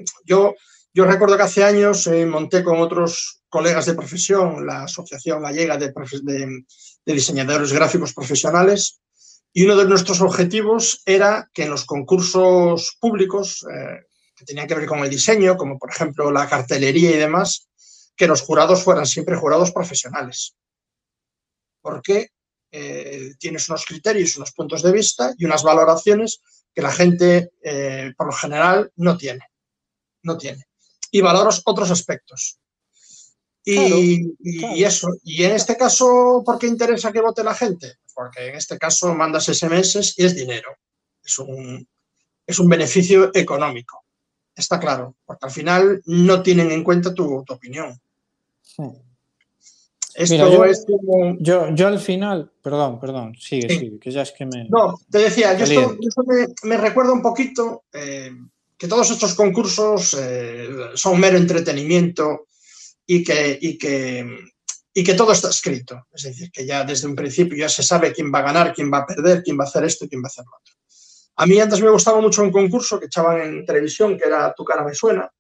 Yo recuerdo que hace años monté con otros colegas de profesión la Asociación Gallega de Diseñadores Gráficos Profesionales, y uno de nuestros objetivos era que en los concursos públicos que tenían que ver con el diseño, como por ejemplo la cartelería y demás, que los jurados fueran siempre jurados profesionales. Porque tienes unos criterios, unos puntos de vista y unas valoraciones que la gente, por lo general, no tiene. No tiene. Y valoras otros aspectos. Claro, Y claro. eso. Y en este caso, ¿por qué interesa que vote la gente? Porque en este caso mandas SMS y es dinero. Es un beneficio económico. Está claro. Porque al final no tienen en cuenta tu opinión. Sí. Mira, Esto es como... yo al final, perdón, sigue, Sí. sigue, que ya es que me No, te decía, yo esto, caliento. esto me recuerda un poquito que todos estos concursos son mero entretenimiento y que todo está escrito. Es decir, que ya desde un principio ya se sabe quién va a ganar, quién va a perder, quién va a hacer esto y quién va a hacer lo otro. A mí antes me gustaba mucho un concurso que echaban en televisión, que era Tu cara me suena.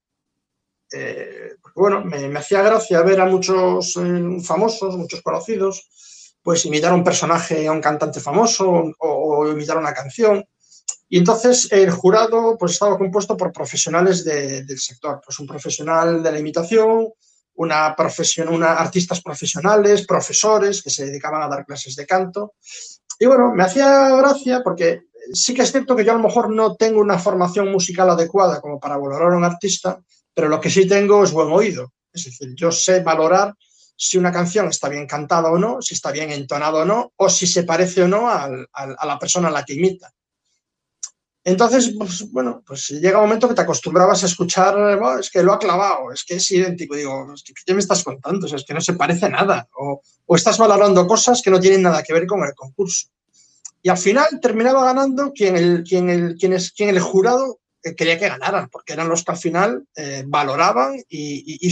Porque bueno, me hacía gracia ver a muchos famosos, muchos conocidos, pues imitar a un personaje, a un cantante famoso o imitar una canción. Y entonces el jurado pues estaba compuesto por profesionales del sector, pues un profesional de la imitación, artistas profesionales, profesores que se dedicaban a dar clases de canto. Y bueno, me hacía gracia porque sí que es cierto que yo a lo mejor no tengo una formación musical adecuada como para valorar a un artista, pero lo que sí tengo es buen oído. Es decir, yo sé valorar si una canción está bien cantada o no, si está bien entonada o no, o si se parece o no a la persona a la que imita. Entonces, pues, bueno, pues llega un momento que te acostumbrabas a escuchar, oh, es que lo ha clavado, es que es idéntico. Digo, ¿qué me estás contando? O sea, es que no se parece nada. O estás valorando cosas que no tienen nada que ver con el concurso. Y al final terminaba ganando quien el jurado quería que ganaran, porque eran los que al final valoraban y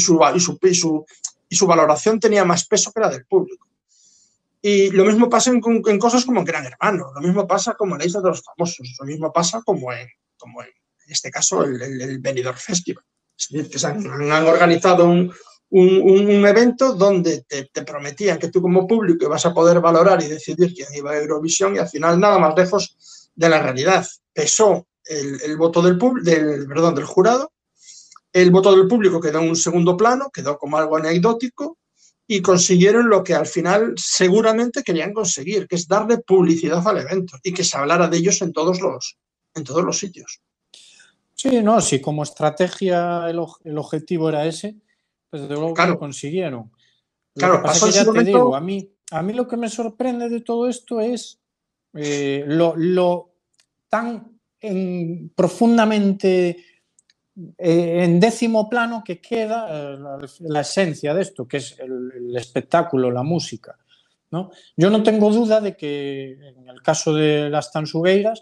su valoración tenía más peso que la del público. Y lo mismo pasa en cosas como en Gran Hermano, lo mismo pasa como en la Isla de los Famosos, lo mismo pasa como en este caso el Benidorm Festival. Es decir, que han organizado un evento donde te prometían que tú como público ibas a poder valorar y decidir quién iba a Eurovisión, y al final nada más lejos de la realidad. Pesó el voto del jurado, el voto del público quedó en un segundo plano, quedó como algo anecdótico, y consiguieron lo que al final seguramente querían conseguir, que es darle publicidad al evento y que se hablara de ellos en todos los sitios. Sí, no, si como estrategia el objetivo era ese, pues desde luego que lo Claro, consiguieron. Lo que claro, pasa es pasó que en su ya te digo, momento. a mí lo que me sorprende de todo esto es lo tan profundamente en décimo plano que queda la esencia de esto, que es el espectáculo, la música, ¿no? Yo no tengo duda de que en el caso de las Tansugueiras,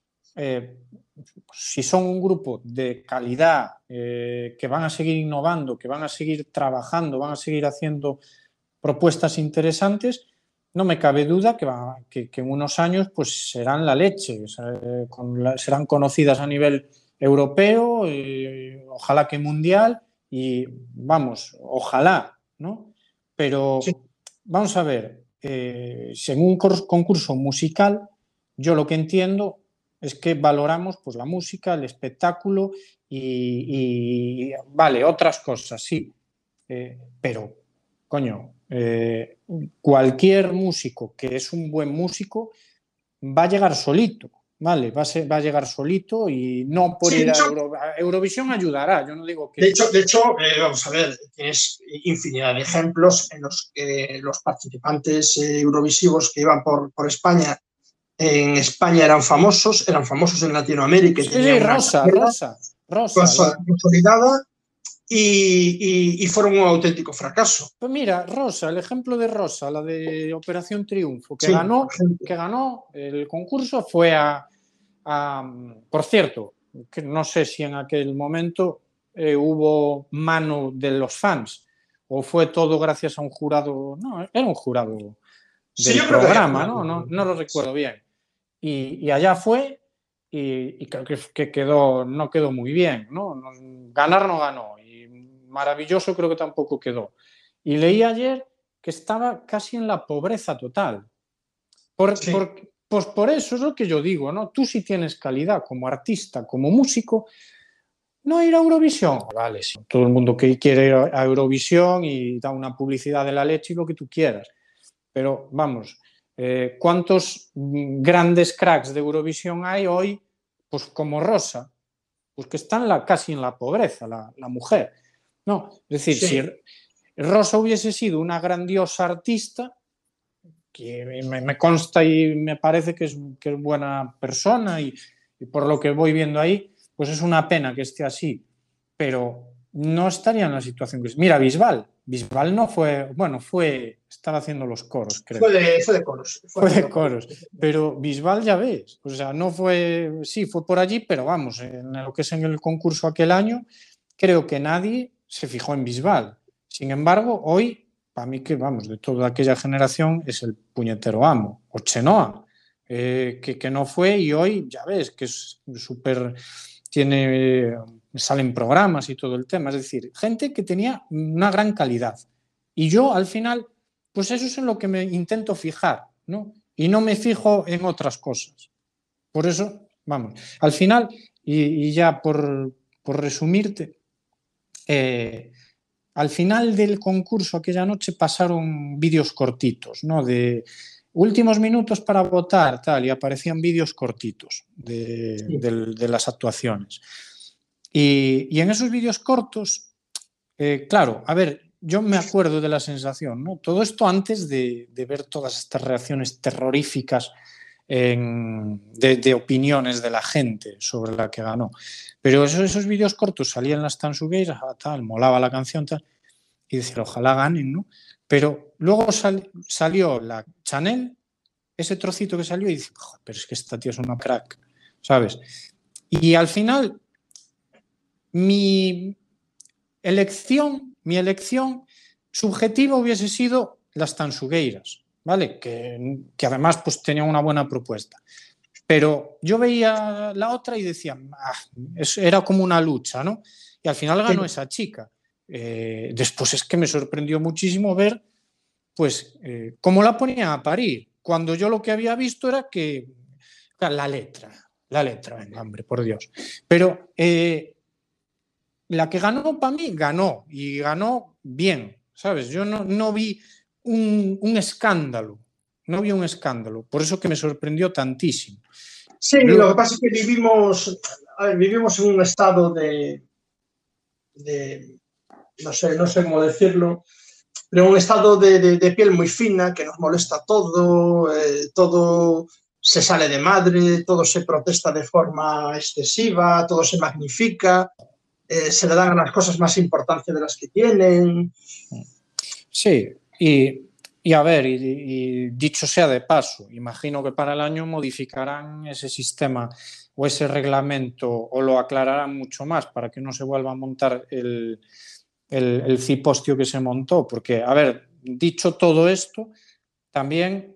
si son un grupo de calidad, que van a seguir innovando, que van a seguir trabajando, van a seguir haciendo propuestas interesantes, no me cabe duda que en unos años pues serán la leche, serán conocidas a nivel europeo, ojalá que mundial, y vamos, ojalá, ¿no? Sí, Pero vamos a ver, si en un concurso musical, yo lo que entiendo es que valoramos pues la música, el espectáculo y vale, otras cosas, sí, pero coño, cualquier músico que es un buen músico va a llegar solito, ¿vale? Va a llegar solito y no por sí, de ir hecho, a Eurovisión ayudará, yo no digo de que... hecho, de hecho vamos a ver, tienes infinidad de ejemplos en los que los participantes eurovisivos que iban por España, en España eran famosos en Latinoamérica y Sí, sí, tenían una carrera Rosa, consolidada y fueron un auténtico fracaso. pues mira, Rosa, el ejemplo de Rosa, la de Operación Triunfo, que Sí, por ganó, ejemplo. que ganó el concurso, fue por cierto, que no sé si en aquel momento hubo mano de los fans ¿O fue todo gracias a un jurado? No, era un jurado del programa, ¿no? No lo recuerdo bien. Y allá fue y creo que no quedó muy bien, ¿no? Ganar no ganó y maravilloso creo que tampoco quedó. Y leí ayer que estaba casi en la pobreza total. Pues por eso es lo que yo digo, ¿no? Tú si tienes calidad como artista, como músico, no ir a Eurovisión. Vale, sí, todo el mundo que quiere ir a Eurovisión y da una publicidad de la leche y lo que tú quieras. Pero vamos, ¿cuántos grandes cracks de Eurovisión hay hoy? Pues como Rosa, pues que están casi en la pobreza, la mujer. No, es decir, si Rosa hubiese sido una grandiosa artista, que me consta y me parece que es buena persona y por lo que voy viendo ahí, pues es una pena que esté así, pero no estaría en la situación que... Mira, Bisbal no fue, bueno, estaba haciendo los coros, creo. Fue de coros. Fue de coros, pero Bisbal ya ves, o sea, no fue, sí, fue por allí, pero vamos, en lo que es en el concurso aquel año, creo que nadie se fijó en Bisbal. Sin embargo, hoy, para mí que, vamos, de toda aquella generación, es el puñetero amo, o Chenoa, que no fue y hoy, ya ves, que es súper, salen programas y todo el tema, es decir, gente que tenía una gran calidad. Y yo, al final, pues eso es en lo que me intento fijar, ¿no? Y no me fijo en otras cosas. Por eso, vamos, al final, y ya por resumirte, al final del concurso aquella noche pasaron vídeos cortitos, ¿no? De últimos minutos para votar, tal, y aparecían vídeos cortitos de las actuaciones. Y en esos vídeos cortos, claro, a ver, yo me acuerdo de la sensación, ¿no? Todo esto antes de ver todas estas reacciones terroríficas de opiniones de la gente sobre la que ganó. Pero esos vídeos cortos salían las Tansugueiras, tal, molaba la canción, tal, y decir, ojalá ganen, ¿no? Pero luego salió la Chanel, ese trocito que salió, y dice, pero es que esta tía es una crack, ¿sabes? Y al final, mi elección subjetiva hubiese sido las Tansugueiras, ¿vale? Que además pues tenían una buena propuesta. Pero yo veía la otra y decía, era como una lucha, ¿no? Y al final ganó esa chica. Después es que me sorprendió muchísimo ver, pues, cómo la ponían a parir. Cuando yo lo que había visto era que la letra, venga, hombre, por Dios. Pero la que ganó para mí, ganó, y ganó bien, ¿sabes? Yo no vi un escándalo, por eso que me sorprendió tantísimo. Sí, lo que pasa es que vivimos en un estado de no sé cómo decirlo, pero un estado de piel muy fina, que nos molesta todo, todo se sale de madre, todo se protesta de forma excesiva, todo se magnifica, se le dan a las cosas más importancia de las que tienen. Sí, y a ver, y dicho sea de paso, imagino que para el año modificarán ese sistema o ese reglamento o lo aclararán mucho más para que no se vuelva a montar el cipostio que se montó, porque, a ver, dicho todo esto, también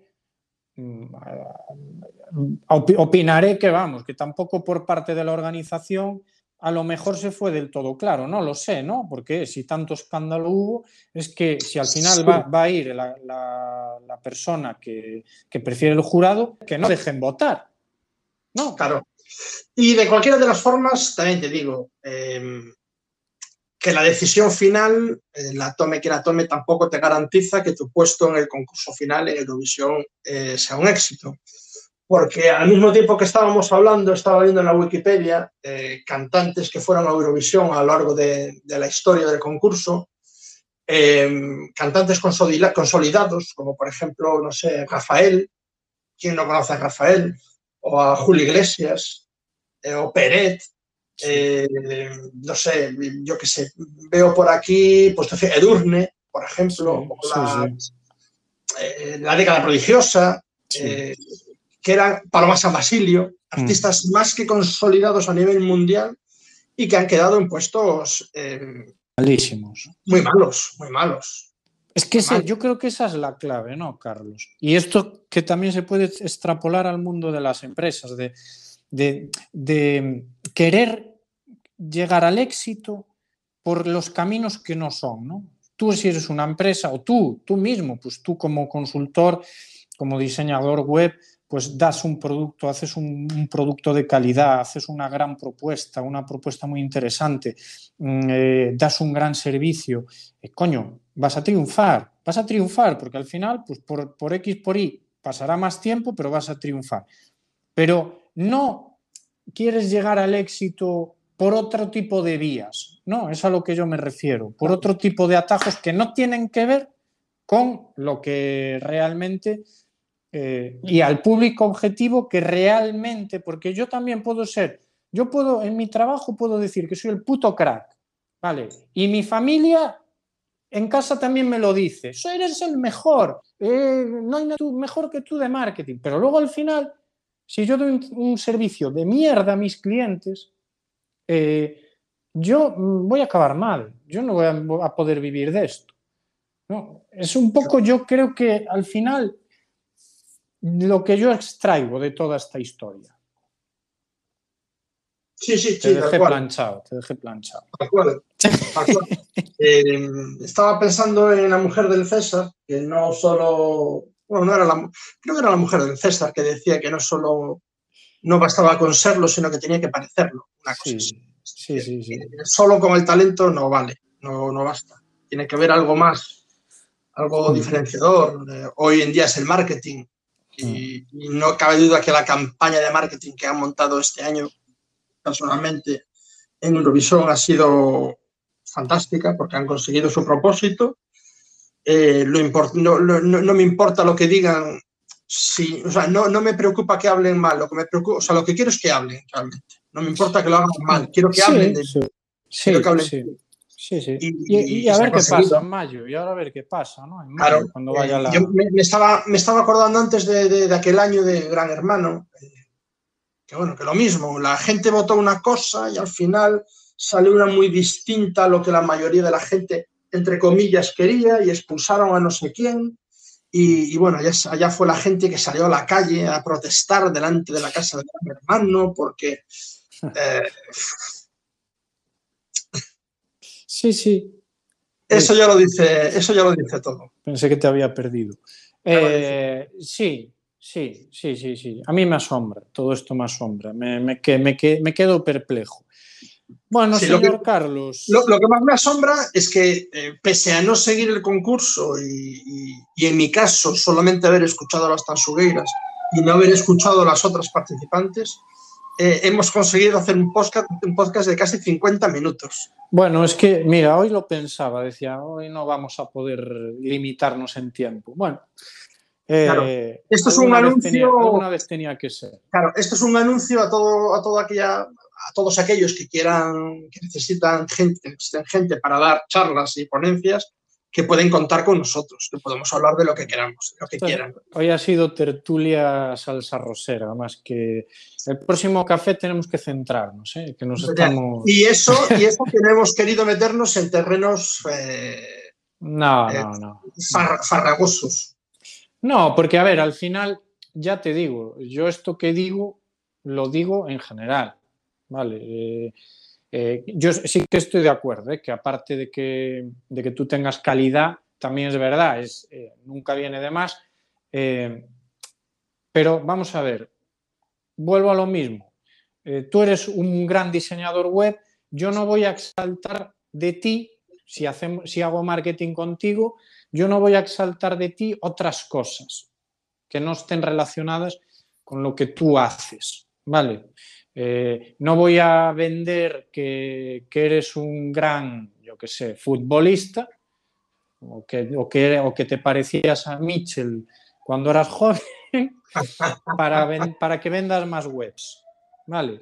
opinaré que, vamos, que tampoco por parte de la organización a lo mejor se fue del todo claro, no lo sé, ¿no? Porque si tanto escándalo hubo, es que si al final va a ir la persona que prefiere el jurado, que no dejen votar, ¿no? Claro. Y de cualquiera de las formas, también te digo, que la decisión final, la tome quien la tome, tampoco te garantiza que tu puesto en el concurso final en Eurovisión sea un éxito. Porque al mismo tiempo que estábamos hablando, estaba viendo en la Wikipedia cantantes que fueron a Eurovisión a lo largo de la historia del concurso, cantantes consolidados, como por ejemplo, no sé, Rafael, ¿quién no conoce a Rafael? O a Julio Iglesias, o Peret, no sé, yo qué sé, veo por aquí, pues Edurne, por ejemplo, la década prodigiosa, que era Paloma San Basilio, artistas más que consolidados a nivel mundial y que han quedado en puestos malísimos. Muy malos, muy malos. Es que yo creo que esa es la clave, ¿no, Carlos? Y esto que también se puede extrapolar al mundo de las empresas, de querer llegar al éxito por los caminos que no son, ¿no? Tú si eres una empresa o tú mismo, pues tú como consultor, como diseñador web, pues das un producto, haces un producto de calidad, haces una gran propuesta, una propuesta muy interesante, das un gran servicio, coño, vas a triunfar, porque al final, pues por X, por Y, pasará más tiempo, pero vas a triunfar. Pero no quieres llegar al éxito por otro tipo de vías, no, es a lo que yo me refiero, por otro tipo de atajos que no tienen que ver con lo que realmente y al público objetivo que realmente, porque yo también en mi trabajo puedo decir que soy el puto crack, ¿vale? Y mi familia en casa también me lo dice, eres el mejor, no hay nada mejor que tú de marketing, pero luego al final, si yo doy un servicio de mierda a mis clientes, yo voy a acabar mal, yo no voy a poder vivir de esto. No, es un poco, yo creo que al final lo que yo extraigo de toda esta historia. Sí, te dejé tal cual. planchado. Tal cual. Estaba pensando en la mujer del César, que no solo, bueno, creo que era la mujer del César que decía que no solo no bastaba con serlo, sino que tenía que parecerlo. Una cosa así. Sí. Solo con el talento no vale, no basta. Tiene que haber algo más, algo diferenciador. Hoy en día es el marketing y no cabe duda que la campaña de marketing que han montado este año, personalmente, en Eurovisión ha sido fantástica porque han conseguido su propósito. No me importa lo que digan, o sea, no me preocupa que hablen mal, lo que quiero es que hablen realmente. No me importa que lo hagan mal, quiero que hablen de mí. Quiero que hablen de mí. Sí. Y a ver qué pasa en mayo, y ahora a ver qué pasa, ¿no? En mayo, claro, cuando vaya la... Yo me estaba acordando antes de aquel año de Gran Hermano, que bueno, que lo mismo, la gente votó una cosa y al final salió una muy distinta a lo que la mayoría de la gente, entre comillas, quería y expulsaron a no sé quién. Y bueno, allá fue la gente que salió a la calle a protestar delante de la casa de Gran Hermano porque... Sí. Eso ya lo dice todo. Pensé que te había perdido. Sí. A mí me asombra, todo esto me asombra. Me quedo perplejo. Bueno, sí, señor Carlos. Lo que más me asombra es que, pese a no seguir el concurso y en mi caso solamente haber escuchado a las tansugueiras y no haber escuchado a las otras participantes, hemos conseguido hacer un podcast de casi 50 minutos. Bueno, es que, mira, hoy lo pensaba, decía, hoy no vamos a poder limitarnos en tiempo. Bueno, claro, esto es un anuncio. Alguna vez tenía que ser. Claro, esto es un anuncio a todos aquellos que necesitan gente para dar charlas y ponencias, que pueden contar con nosotros, que podemos hablar de lo que queramos, de lo que quieran. Hoy ha sido tertulia salsa rosera, más que el próximo café tenemos que centrarnos, que nos estamos... Y eso que no hemos querido meternos en terrenos farragosos. No, porque a ver, al final, ya te digo, yo esto que digo, lo digo en general, ¿vale? Yo sí que estoy de acuerdo, que aparte de que tú tengas calidad, también es verdad, nunca viene de más, pero vamos a ver, vuelvo a lo mismo, tú eres un gran diseñador web, yo no voy a exaltar de ti, si hago marketing contigo, yo no voy a exaltar de ti otras cosas que no estén relacionadas con lo que tú haces, ¿vale? No voy a vender que eres un gran, yo qué sé, futbolista o que te parecías a Mitchell cuando eras joven para que vendas más webs, ¿vale?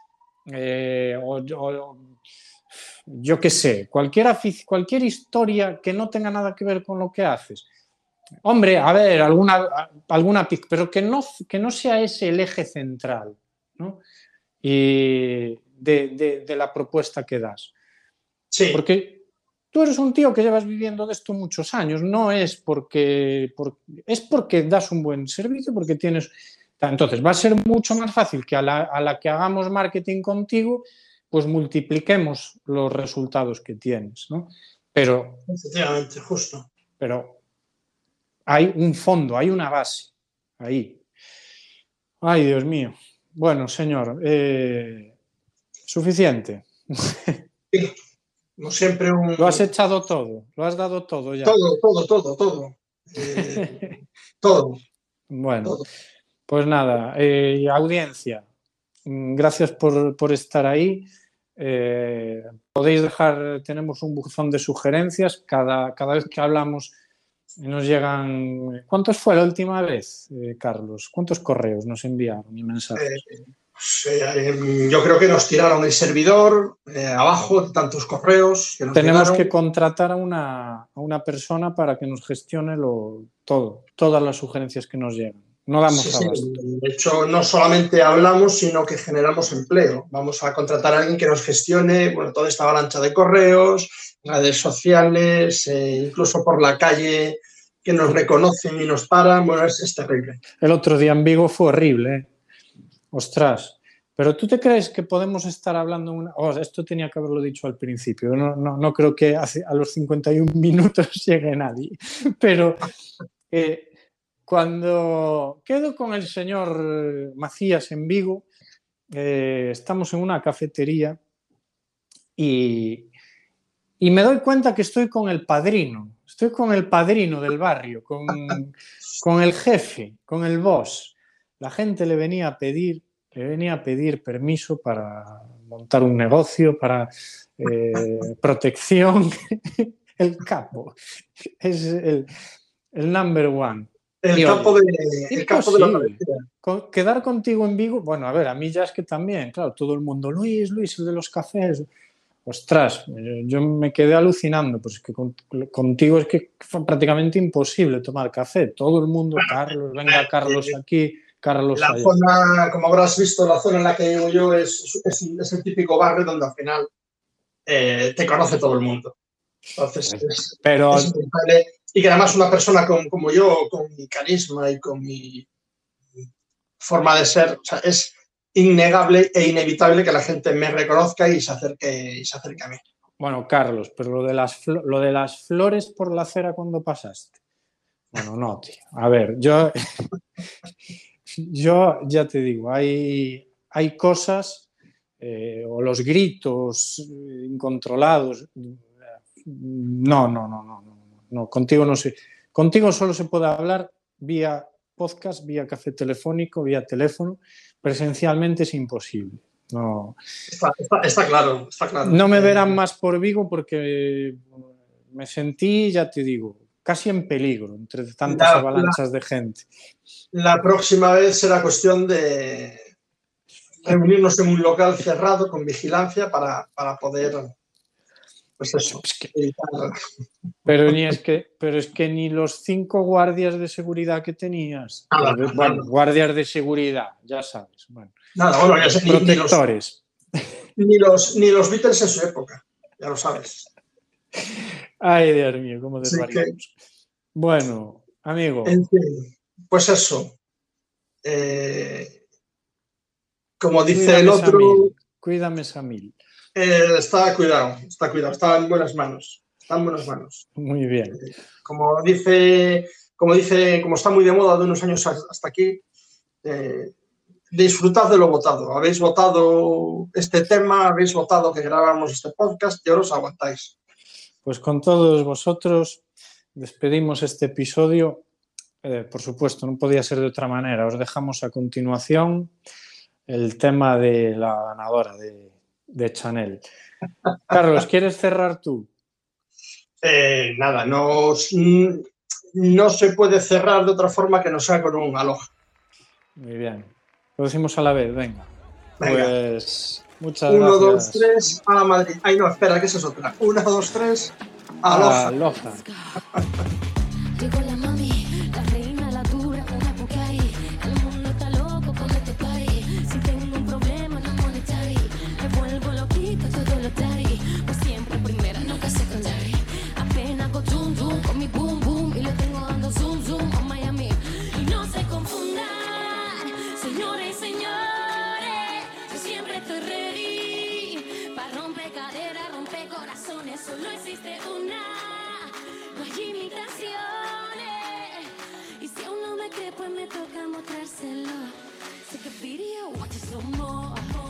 Yo qué sé, cualquier historia que no tenga nada que ver con lo que haces. Hombre, a ver, alguna pizca, pero que no sea ese el eje central, ¿no? Y de la propuesta que das. Sí. Porque tú eres un tío que llevas viviendo de esto muchos años, no es es porque das un buen servicio, porque tienes... Entonces, va a ser mucho más fácil que a la que hagamos marketing contigo, pues multipliquemos los resultados que tienes, ¿no? Pero... Efectivamente, justo. Pero hay un fondo, hay una base ahí. Ay, Dios mío. Bueno, señor, suficiente. Sí, como siempre Lo has echado todo, lo has dado todo ya. Todo. Todo. Bueno, todo. pues nada, audiencia, gracias por estar ahí. Podéis dejar, tenemos un buzón de sugerencias, cada vez que hablamos nos llegan... ¿Cuántos fue la última vez, Carlos? ¿Cuántos correos nos enviaron y mensajes? Yo creo que nos tiraron el servidor abajo de tantos correos que nos Tenemos llegaron. que contratar a una persona para que nos gestione todas las sugerencias que nos llegan. No damos abasto. Sí. De hecho, no solamente hablamos, sino que generamos empleo. Vamos a contratar a alguien que nos gestione toda esta avalancha de correos, redes sociales, incluso por la calle, que nos reconocen y nos paran. Bueno, es terrible. El otro día en Vigo fue horrible, ¿eh? Ostras. Pero ¿tú te crees que podemos estar hablando? Esto tenía que haberlo dicho al principio. No creo que a los 51 minutos llegue nadie. Pero cuando quedo con el señor Macías en Vigo, estamos en una cafetería y me doy cuenta que estoy con el padrino. Estoy con el padrino del barrio, con el jefe, con el boss. La gente le venía a pedir permiso para montar un negocio, para protección. El capo es el number one. El capo de la cabecera. Quedar contigo en Vigo, bueno, a ver, a mí ya es que también, claro, todo el mundo, Luis, el de los cafés. Ostras, yo me quedé alucinando, pues que contigo es que fue prácticamente imposible tomar café. Todo el mundo, Carlos, venga Carlos aquí, Carlos la allá. Zona, como habrás visto, la zona en la que vivo yo es el típico barrio donde al final te conoce todo el mundo. Entonces, es inevitable. Y que además una persona como yo, con mi carisma y con mi forma de ser, o sea, es innegable e inevitable que la gente me reconozca y se acerque a mí. Bueno, Carlos, pero lo de las flores por la acera cuando pasaste. Bueno, no, tío. A ver, yo ya te digo, hay cosas o los gritos incontrolados. No, contigo no sé. Contigo solo se puede hablar vía podcast, vía café telefónico, vía teléfono. Presencialmente es imposible. No. Está claro. No me verán más por Vigo porque me sentí, ya te digo, casi en peligro entre tantas avalanchas de gente. La próxima vez será cuestión de reunirnos en un local cerrado con vigilancia para poder, pues eso, evitar. Pero es que ni los 5 guardias de seguridad que tenías, guardias de seguridad, ya sabes, protectores. Ni los Beatles en su época, ya lo sabes. Ay, Dios mío, cómo desvariamos. Bueno, amigo. En fin, pues eso. Como dice el otro... Cuídame, Samil. Está cuidado, está en buenas manos. Muy bien. Como está muy de moda de unos años hasta aquí, disfrutad de lo votado. Habéis votado este tema, habéis votado que grabamos este podcast y ahora os aguantáis. Pues con todos vosotros despedimos este episodio. Por supuesto, no podía ser de otra manera. Os dejamos a continuación el tema de la ganadora de Chanel. Carlos, ¿quieres cerrar tú? Nada, no se puede cerrar de otra forma que no sea con un aloha. Muy bien. Lo decimos a la vez, venga. Pues muchas 1, gracias. 2, 3, a la Madrid. Ay, no, espera, que esa es otra. 1, 2, 3, aloha. Aloha. Llegó la mami, la reina, la dura, una pucay. El mundo está loco con este party. Si tengo un problema, no monetary. Me vuelvo loquito, todo lo tari. Pues siempre primera, nunca secondary. want you some more.